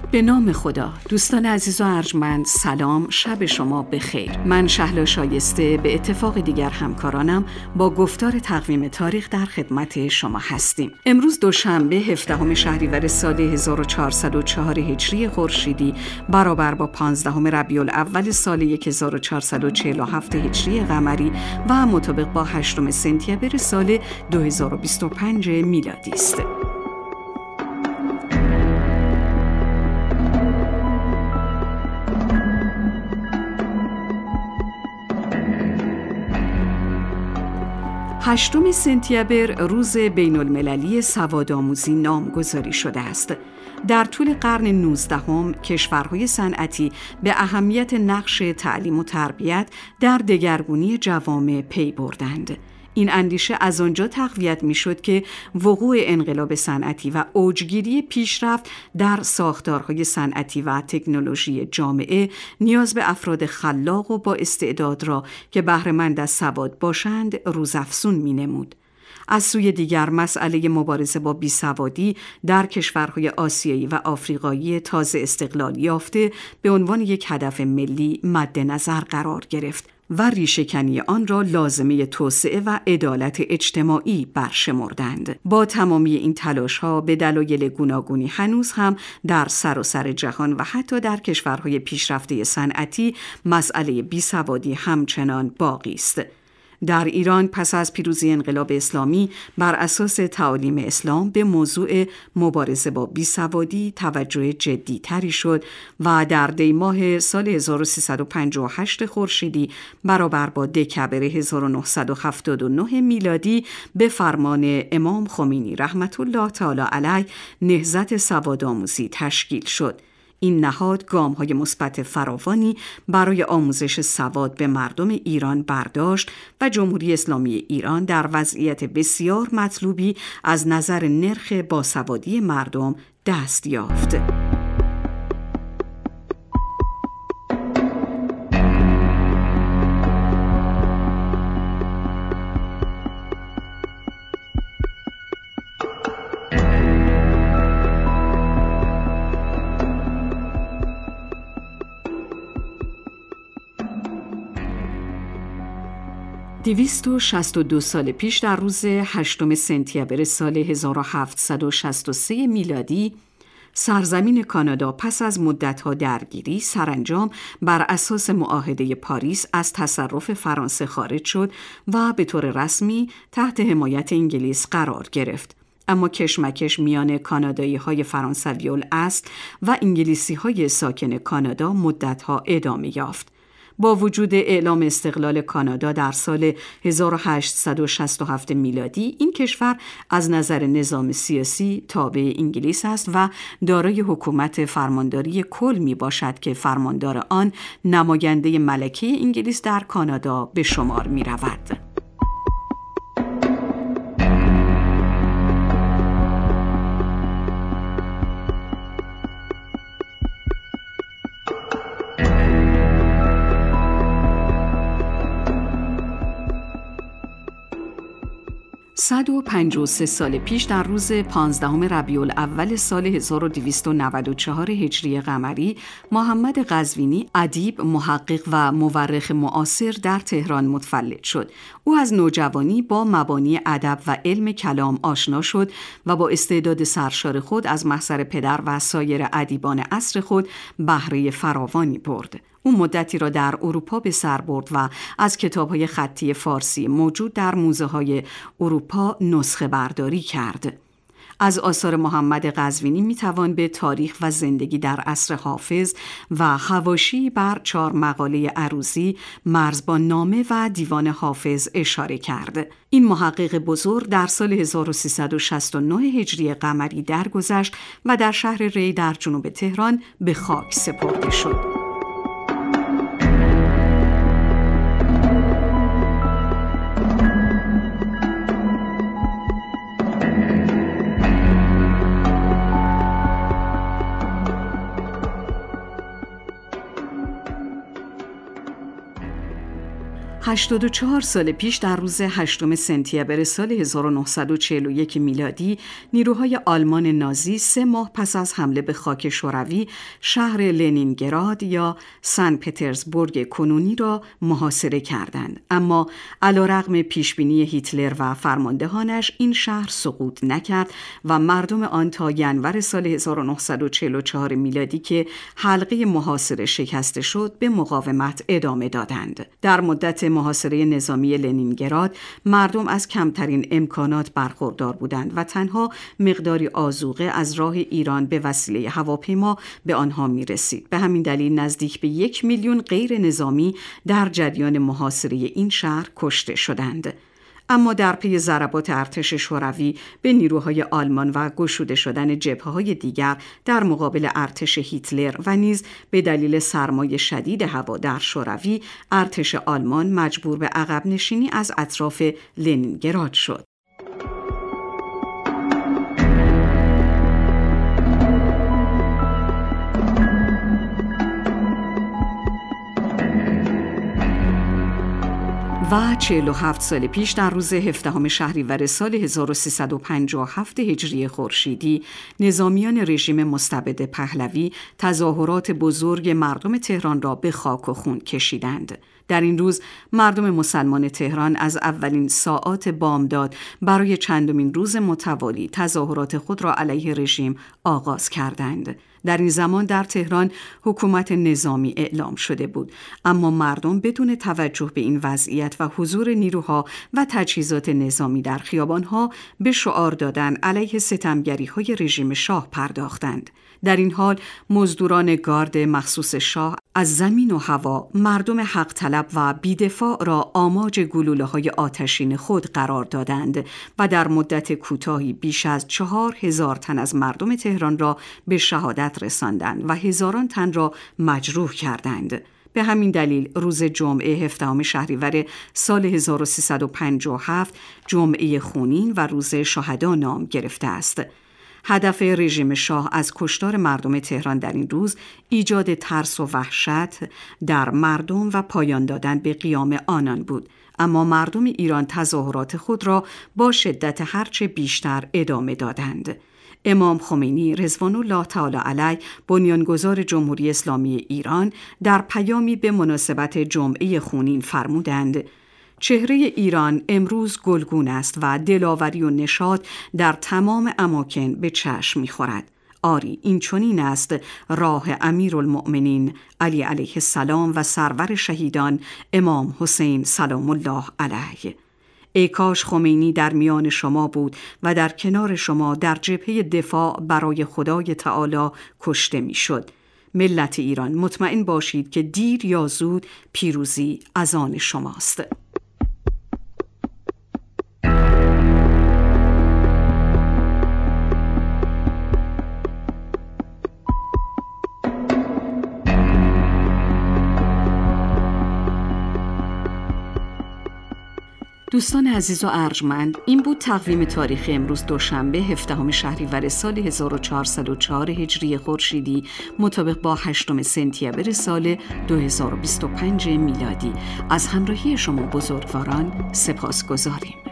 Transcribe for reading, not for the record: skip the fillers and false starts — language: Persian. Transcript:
به نام خدا. دوستان عزیز و ارجمند، سلام، شب شما بخیر. من شهلا شایسته به اتفاق دیگر همکارانم با گفتار تقویم تاریخ در خدمت شما هستیم. امروز دوشنبه 17 شهریور سال 1404 هجری خورشیدی برابر با 15 ربیع الاول سال 1447 هجری قمری و مطابق با 8 سپتامبر سال 2025 میلادی است. هشتم سپتامبر روز بین المللی سوادآموزی نامگذاری شده است. در طول قرن 19 کشورهای صنعتی به اهمیت نقش تعلیم و تربیت در دگرگونی جوامع پی بردند. این اندیشه از آنجا تقویت می‌شد که وقوع انقلاب صنعتی و اوجگیری پیشرفت در ساختارهای صنعتی و تکنولوژی جامعه نیاز به افراد خلاق و با استعداد را که بهره‌مند از سواد باشند روزافزون می‌نمود. از سوی دیگر مسئله مبارزه با بیسوادی در کشورهای آسیایی و آفریقایی تازه استقلال یافته به عنوان یک هدف ملی مد نظر قرار گرفت و ریشه‌کنی آن را لازمه توسعه و عدالت اجتماعی برشمردند. با تمامی این تلاش‌ها به دلایل گوناگونی هنوز هم در سراسر جهان و حتی در کشورهای پیشرفته صنعتی مسئله بیسوادی همچنان باقی است. در ایران پس از پیروزی انقلاب اسلامی بر اساس تعالیم اسلام به موضوع مبارزه با بیسوادی توجه جدی‌تری شد و در دی ماه سال 1358 خورشیدی برابر با دکبر 1979 میلادی به فرمان امام خمینی رحمت الله تعالی علیه نهضت سوادآموزی تشکیل شد. این نهاد گام‌های مثبت فراوانی برای آموزش سواد به مردم ایران برداشت و جمهوری اسلامی ایران در وضعیت بسیار مطلوبی از نظر نرخ باسوادی مردم دست یافت. دویست و 62 سال پیش در روز 8 سپتامبر سال 1763 میلادی سرزمین کانادا پس از مدت‌ها درگیری سرانجام بر اساس معاهده پاریس از تصرف فرانسه خارج شد و به طور رسمی تحت حمایت انگلیس قرار گرفت. اما کشمکش میان کانادایی‌های فرانسوی الاصل و انگلیسی‌های ساکن کانادا مدت‌ها ادامه یافت. با وجود اعلام استقلال کانادا در سال 1867 میلادی، این کشور از نظر نظام سیاسی تابع انگلیس است و دارای حکومت فرمانداری کل می باشد که فرماندار آن نماینده ملکه انگلیس در کانادا به شمار می رود. صد و 53 سال پیش در روز 15 ربیع الاول سال 1294 هجری قمری محمد قزوینی ادیب، محقق و مورخ معاصر در تهران متولد شد. او از نوجوانی با مبانی ادب و علم کلام آشنا شد و با استعداد سرشار خود از محضر پدر و سایر ادیبان عصر خود بهره فراوانی برد. او مدتی را در اروپا به سر برد و از کتاب‌های خطی فارسی موجود در موزه‌های اروپا نسخه برداری کرد. از آثار محمد قزوینی میتوان به تاریخ و زندگی در عصر حافظ و حواشی بر 4 مقاله عروضی، مرزبان نامه و دیوان حافظ اشاره کرد. این محقق بزرگ در سال 1369 هجری قمری درگذشت و در شهر ری در جنوب تهران به خاک سپرده شد. 84 سال پیش در روز 8 سپتامبر سال 1941 میلادی نیروهای آلمان نازی 3 ماه پس از حمله به خاک شوروی شهر لنینگراد یا سن پترزبورگ کنونی را محاصره کردند. اما علیرغم پیشبینی هیتلر و فرماندهانش این شهر سقوط نکرد و مردم آن تا ینور سال 1944 میلادی که حلقه محاصره شکسته شد به مقاومت ادامه دادند. در مدت محاصره نظامی لنینگراد مردم از کمترین امکانات برخوردار بودند و تنها مقداری آذوقه از راه ایران به وسیله هواپیما به آنها می رسید. به همین دلیل نزدیک به 1 میلیون غیر نظامی در جریان محاصره این شهر کشته شدند. اما در پی ضربات ارتش شوروی به نیروهای آلمان و گشوده شدن جبهه‌های دیگر در مقابل ارتش هیتلر و نیز به دلیل سرمای شدید هوا در شوروی، ارتش آلمان مجبور به عقب نشینی از اطراف لنینگراد شد. و 47 سال پیش در روز 17 شهریور سال 1357 هجری خورشیدی نظامیان رژیم مستبد پهلوی تظاهرات بزرگ مردم تهران را به خاک و خون کشیدند. در این روز مردم مسلمان تهران از اولین ساعات بامداد برای چندمین روز متوالی تظاهرات خود را علیه رژیم آغاز کردند. در این زمان در تهران حکومت نظامی اعلام شده بود، اما مردم بدون توجه به این وضعیت و حضور نیروها و تجهیزات نظامی در خیابانها به شعار دادن علیه ستمگری‌های رژیم شاه پرداختند. در این حال مزدوران گارد مخصوص شاه از زمین و هوا مردم حق طلب و بیدفاع را آماج گلوله‌های آتشین خود قرار دادند و در مدت کوتاهی بیش از 4000 تن از مردم تهران را به شهادت رساندند و هزاران تن را مجروح کردند. به همین دلیل روز جمعه 17 شهریور سال 1357 جمعه خونین و روز شهدا نام گرفته است. هدف رژیم شاه از کشتار مردم تهران در این روز ایجاد ترس و وحشت در مردم و پایان دادن به قیام آنان بود. اما مردم ایران تظاهرات خود را با شدت هرچه بیشتر ادامه دادند. امام خمینی رضوان الله تعالی علیه بنیانگذار جمهوری اسلامی ایران در پیامی به مناسبت جمعه خونین فرمودند: چهره ایران امروز گلگون است و دلاوری و نشاط در تمام اماکن به چشم می‌خورد. آری این چنین است راه امیرالمؤمنین علی علیه السلام و سرور شهیدان امام حسین سلام الله علیه. ای کاش خمینی در میان شما بود و در کنار شما در جبهه دفاع برای خدای تعالی کشته میشد. ملت ایران مطمئن باشید که دیر یا زود پیروزی از آن شماست. دوستان عزیز و ارجمند، این بود تقویم تاریخ امروز دوشنبه 17 شهریور سال 1404 هجری خورشیدی مطابق با 8 سپتامبر سال 2025 میلادی. از همراهی شما بزرگواران سپاسگزاریم.